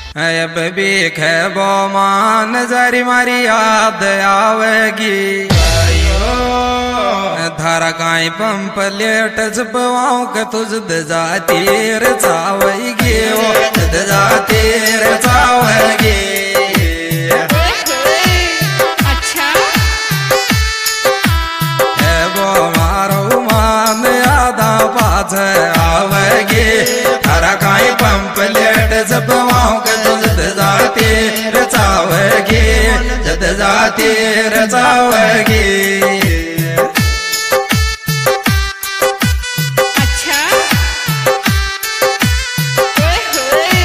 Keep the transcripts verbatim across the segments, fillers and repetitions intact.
अब भी खेबो मान नजरी मारी याद आवेगी धारा काई पंप लेट जपवाओ के तुझ जाती रे चावेगी तुझ जाती रे चावेगी अच्छा खेबो मारो मान यादा पाछ आवेगी धारा काई पंप लेट जपवाओ के जाती रचावेगी जद जाती रचावेगी अच्छा ओए होए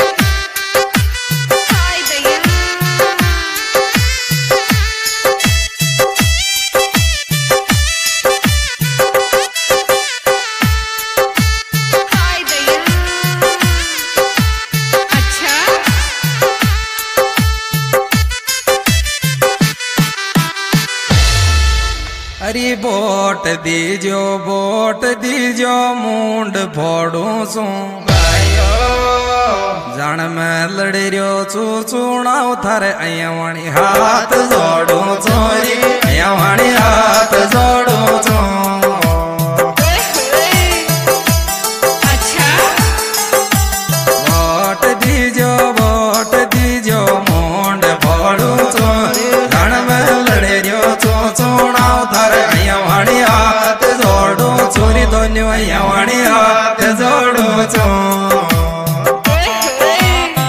हाय दया हाय दया अच्छा अरे बोट दीजो बोट दीजो मुंड फोड़ू सू जान मैं लड़ रियो चू चूणाव थारे अया वाणी हाथ जोड़ू चोरी अया वाणी हाथ जोड़ू चू ओए होए अच्छा बोट दीजो बोट दीजो मुंड फोड़ू चू जान मैं लड़ रियो चू चूणाव थारे अया वाणी हाथ जोड़ू चोरी दोन्यो अया वाणी हाथ जोड़ू चू ओए होए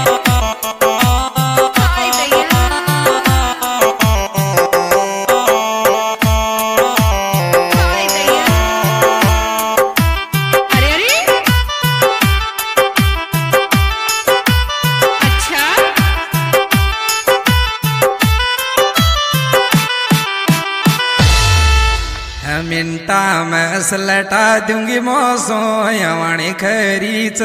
हाय दया हाय दया अरे अरे अच्छा मिनटा में सलटा दूंगी मौसो यवाणी खरीच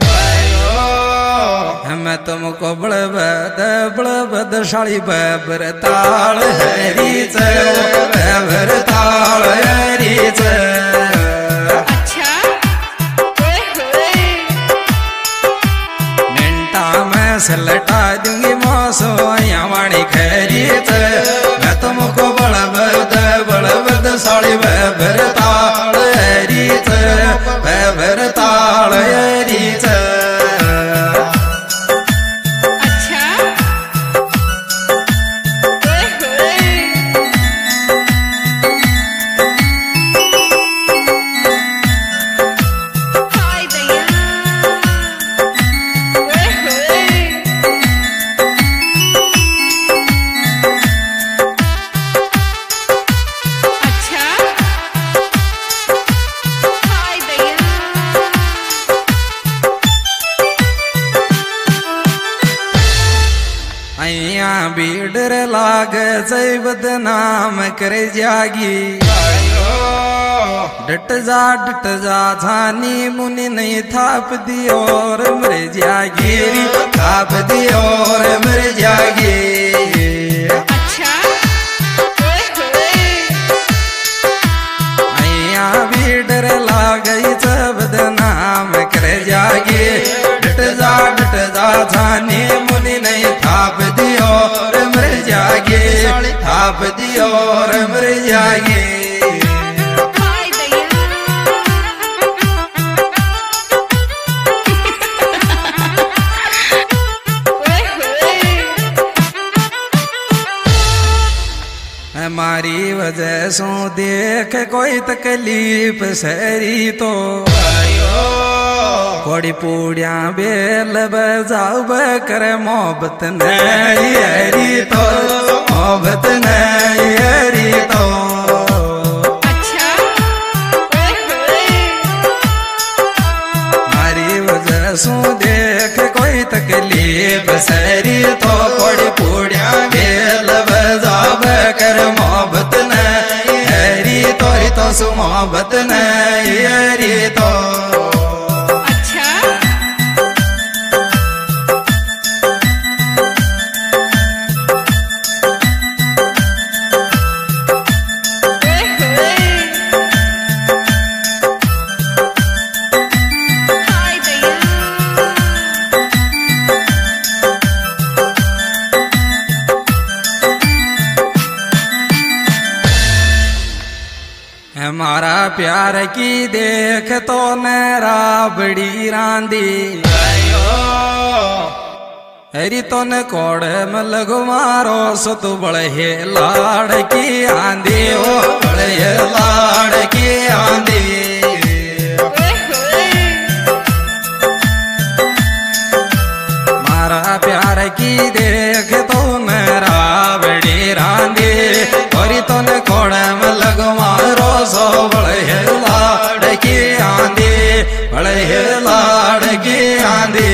मैं तुमको बड़बद बड़बद शाली बबर ताल हरीच बबर ताल हरीच अच्छा ओए होए मिनटा में सलटा दूंगी मौसो यवाणी खरीच मैं तुमको बड़बद बड़बद साड़ी बबर ताल हरीच बबर ताल हरीच अच्छा ओए होए हाय दया ओए होए अच्छा हाय दया अया बीडर लाग जय बदनाम करे जागी डट जा डट जा झानी मुनि नहीं थाप दियो और मर जागी थाप दियो और मर जागी अच्छा ओए होए अया बीडर लाग जय बदनाम करे जागी डट जा डट जा झानी मुनि नहीं थाप दियो और मर जागी थाप दियो और मर जागी हाय दया ओए होए हमारी वजह सो देख कोई तकलीफ सहरी तो कोड़ी पूड़िया बेल बजाओ कर मोहब्बत नहीं हरी तो मोहब्बत नहीं हरी तो अच्छा ओए होए हमारी वजह सो देख कोई तकलीफ सहरी तो कोड़ी पूड़िया बेल बजाओ कर मोहब्बत नहीं हरी तो तो सु मोहब्बत नहीं हरी तो अच्छा ओए होए हाय दया प्यार की देख तो नरा बड़ी रांदी हरी तो न कोड़ में लगो मारो सो तू बड़े लाड़ की आंधी ओ बड़े लाड़ की आंधी मारा प्यार की देख तो मेरा बड़ी रांधी हरी तो न कोड़ में लगो मारो सो बड़े लाड़ की आंधी बड़े लाड़ की आंधी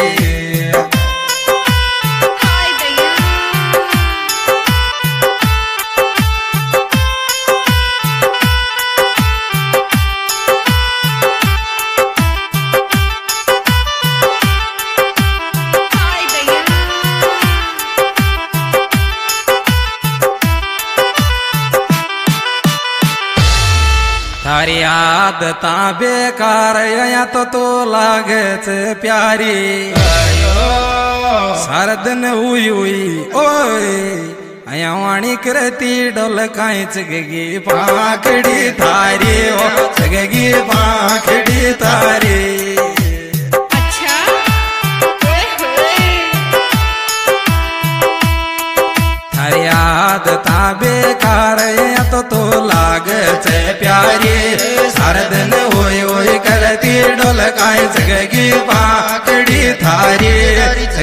थारी आदता बेकार या तो तो लागे छे प्यारी सारा दिन हुई हुई ओए अया वाणी करती डोल काई चगगी पाखड़ी थारी ओ चगगी पाखड़ी थारी अच्छा ओए होए थारी आदता बेकार या तो तो लागे छे प्यारी सारा दिन होए होए करती डोल काई जगगी पाकड़ी थारी